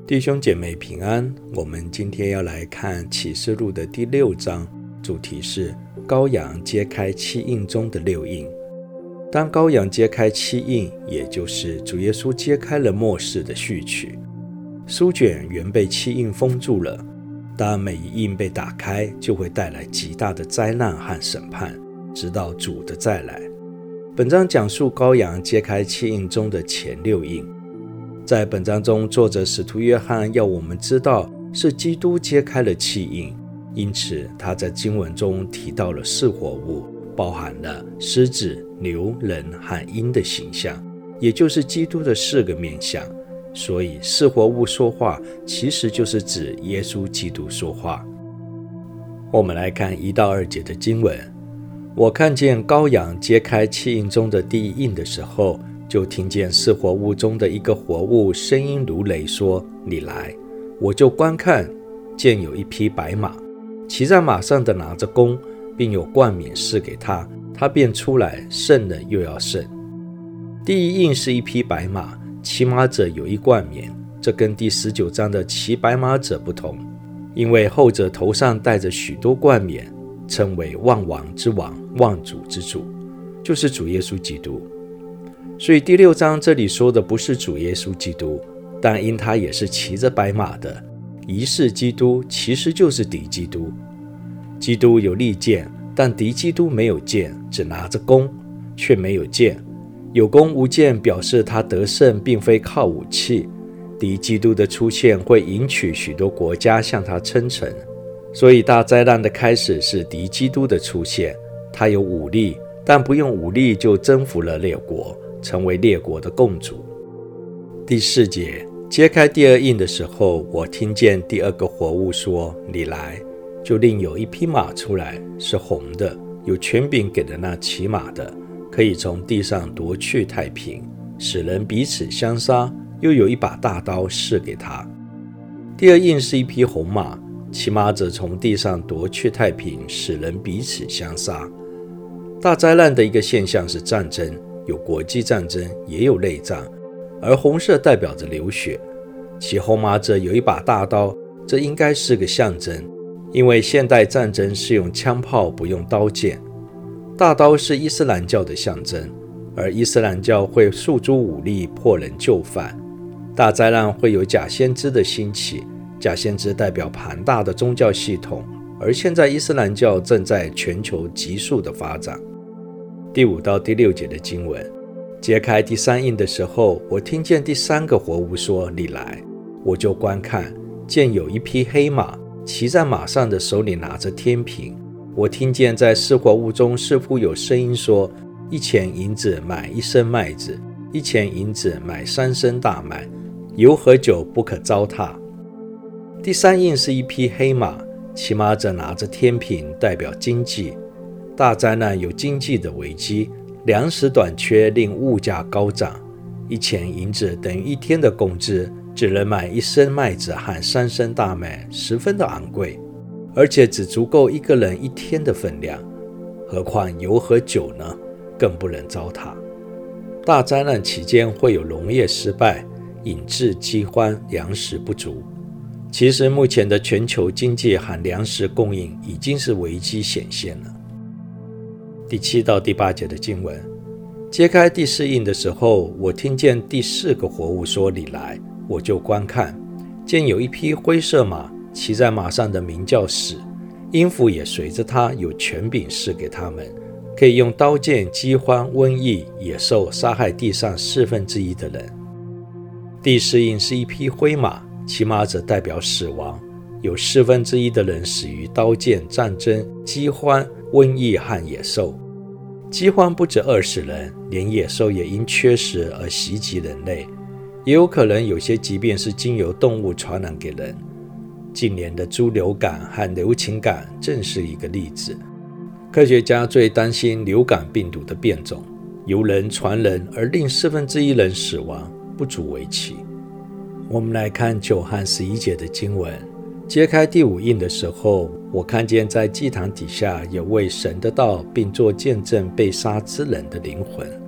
弟兄姐妹平安，我们今天要来看启示录的第6章，主题是羔羊揭开七印中的6印。当羔羊揭开七印，也就是主耶稣揭开了末世的序曲。书卷原被七印封住了，当每一印被打开，就会带来极大的灾难和审判，直到主的再来。本章讲述羔羊揭开七印中的前6印。在本章中，作者使徒约翰要我们知道是基督揭开了七印，因此他在经文中提到了四活物，包含了狮子、牛、人和鹰的形象，也就是基督的4个面相。所以四活物说话其实就是指耶稣基督说话。我们来看1到2节的经文。我看见羔羊揭开七印中的第1印的时候，就听见四活物中的一个活物声音如雷说：你来。我就观看，见有一匹白马，骑在马上的拿着弓，并有冠冕赐给他，他便出来，胜了又要胜。第1印是一匹白马，骑马者有一冠冕，这跟第19章的骑白马者不同，因为后者头上戴着许多冠冕，称为万王之王、万主之主，就是主耶稣基督。所以第6章这里说的不是主耶稣基督，但因他也是骑着白马的，疑似基督，其实就是敌基督。基督有利剑，但敌基督没有剑，只拿着弓，却没有剑。有弓无剑表示他得胜并非靠武器。敌基督的出现会引起许多国家向他称臣，所以大灾难的开始是敌基督的出现。他有武力，但不用武力就征服了列国，成为列国的共主。第4节，揭开第2印的时候，我听见第2个活物说：你来。就另有一匹马出来，是红的，有权柄给了那骑马的，可以从地上夺去太平，使人彼此相杀，又有一把大刀赐给他。第2印是一匹红马，骑马者从地上夺去太平，使人彼此相杀。大灾难的一个现象是战争，有国际战争，也有内战，而红色代表着流血。骑红马者有一把大刀，这应该是个象征，因为现代战争是用枪炮，不用刀剑。大刀是伊斯兰教的象征，而伊斯兰教会诉诸武力迫人就范。大灾难会有假先知的兴起，假先知代表庞大的宗教系统，而现在伊斯兰教正在全球急速的发展。第5到第6节的经文，揭开第3印的时候，我听见第3个活物说：你来。我就观看，见有一匹黑马，骑在马上的手里拿着天平。我听见在四活物中似乎有声音说：1钱银子买1升麦子，1钱银子买3升大麦，油和酒不可糟蹋。第3印是一匹黑马，骑马者拿着天平，代表经济。大灾难有经济的危机，粮食短缺令物价高涨，1钱银子等于1天的工资，只能买1升麦子和3升大麦，十分的昂贵，而且只足够1个人1天的分量，何况油和酒呢？更不能糟蹋。大灾难期间会有农业失败，引致饥荒，粮食不足。其实目前的全球经济和粮食供应已经是危机显现了。第7到第8节的经文，揭开第4印的时候，我听见第4个活物说：你来。我就观看，见有一匹灰色马，骑在马上的名叫死，阴府也随着他，有权柄赐给他们，可以用刀剑、饥荒、瘟疫、野兽杀害地上1/4的人。第4印是一匹灰马，骑马者代表死亡，有1/4的人死于刀剑、战争、饥荒、瘟疫和野兽。饥荒不止20人，连野兽也因缺食而袭击人类，也有可能有些疾病是经由动物传染给人。近年的猪流感和流禽感正是一个例子。科学家最担心流感病毒的变种，由人传人而令1/4人死亡，不足为奇。我们来看9和11节的经文。揭开第5印的时候，我看见在祭坛底下有为神的道并做见证被杀之人的灵魂。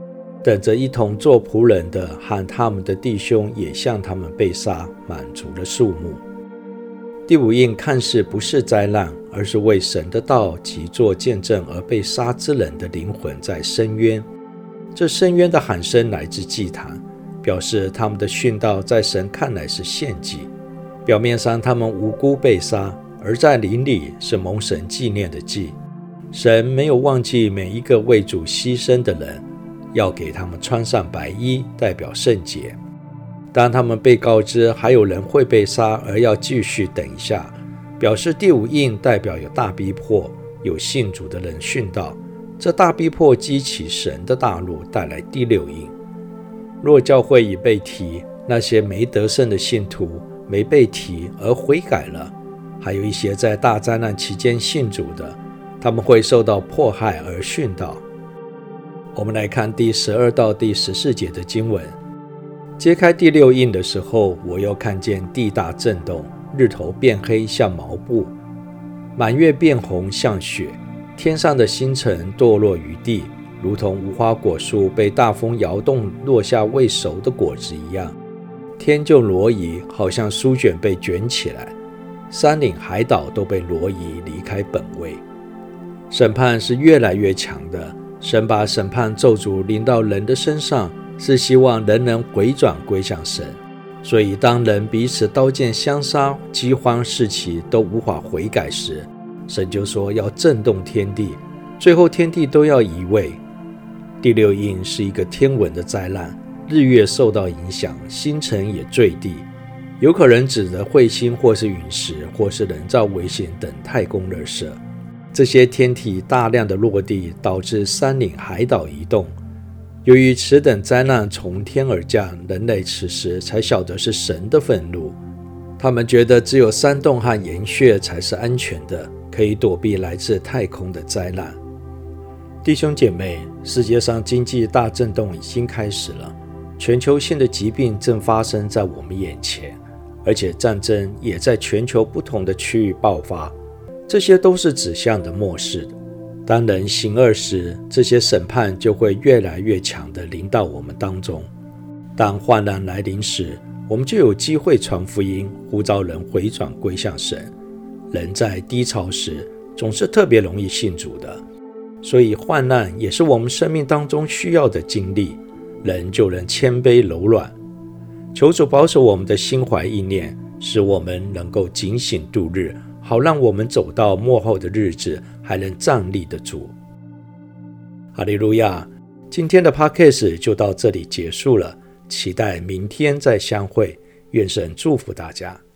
等着一同做仆人的和他们的弟兄也像他们被杀，满足了数目。第五印看似不是灾难，而是为神的道及做见证而被杀之人的灵魂在申冤。这申冤的喊声来自祭坛，表示他们的殉道在神看来是献祭。表面上他们无辜被杀，而在灵里是蒙神纪念的祭。神没有忘记每一个为主牺牲的人，要给他们穿上白衣，代表圣洁。当他们被告知还有人会被杀，而要继续等一下，表示第五印代表有大逼迫，有信主的人殉道。这大逼迫激起神的大怒，带来第六印。若教会已被提，那些没得胜的信徒没被提而悔改了，还有一些在大灾难期间信主的，他们会受到迫害而殉道。我们来看第12到第14节的经文。揭开第六印的时候，我又看见地大震动，日头变黑像毛布，满月变红像雪，天上的星辰堕落于地，如同无花果树被大风摇动落下未熟的果子一样。天就挪移，好像书卷被卷起来，山岭海岛都被挪移离开本位。审判是越来越强的，神把审判咒诅临到人的身上，是希望人能回转归向神。所以当人彼此刀剑相杀，饥荒四起都无法悔改时，神就说要震动天地，最后天地都要移位。第六印是一个天文的灾难，日月受到影响，星辰也坠地，有可能指的彗星或是陨石或是人造卫星等太空垃圾。这些天体大量的落地，导致山岭海岛移动。由于此等灾难从天而降，人类此时才晓得是神的愤怒。他们觉得只有山洞和岩穴才是安全的，可以躲避来自太空的灾难。弟兄姐妹，世界上经济大震动已经开始了，全球性的疾病正发生在我们眼前，而且战争也在全球不同的区域爆发，这些都是指向的末世的。当人行恶时，这些审判就会越来越强地临到我们当中。当患难来临时，我们就有机会传福音，呼召人回转归向神。人在低潮时总是特别容易信主的，所以患难也是我们生命当中需要的经历，人就能谦卑柔软。求主保守我们的心怀意念，使我们能够警醒度日，好让我们走到末后的日子还能站立得住。哈利路亚！今天的 Podcast 就到这里结束了，期待明天再相会，愿神祝福大家。